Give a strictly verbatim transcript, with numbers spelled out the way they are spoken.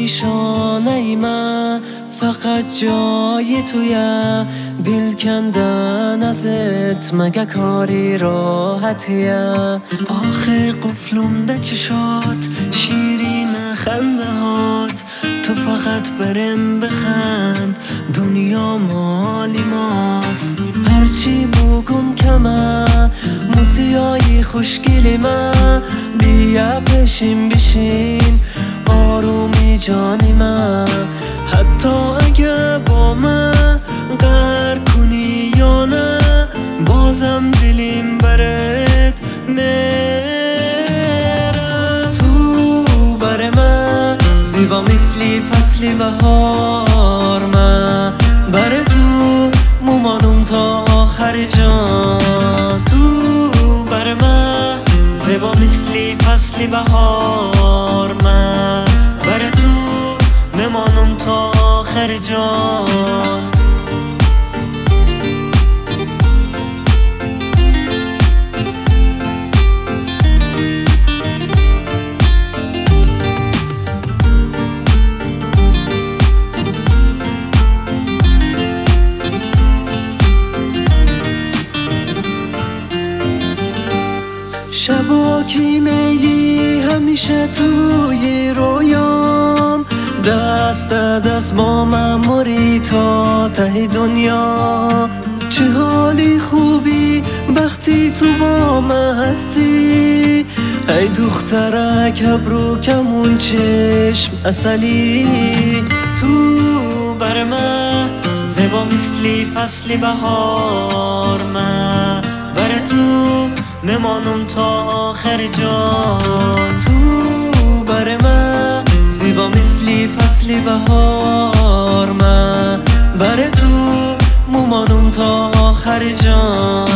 پریشانه ای من، فقط جای تویه. دل کندن ازت مگه کاری راحتیه؟ آخه قفلم ده چشات، شیرین خنده هات، تو فقط برم بخند، دنیا مالی ماست. هرچی بگم کمه، موسیای خوشگلی من، بیا پیشیم بشین آرومی جانی من. حتی اگه با من قهر کنی یا نه، بازم دلیم برات میره. تو بر من زیبا مثلی فصلی بهار، من بر تو مومانم تا آخر جان. تو بر من زیبا مثلی فصلی بهار، من بر تو میمانم تا آخر جان. شبا کی میگی همیشه توی رویام، دست دست با من موری تا ته دنیا. چه حالی خوبی وقتی تو با من هستی، ای دخترک ابرو کمون چشم اصلی. تو بر من زیبا مثلی فصلی بهار، من بر تو میمانم تا آخر جان. تو بر من زیبا مثلی فصلی بهار، من بر تو مومانم تا آخر جان.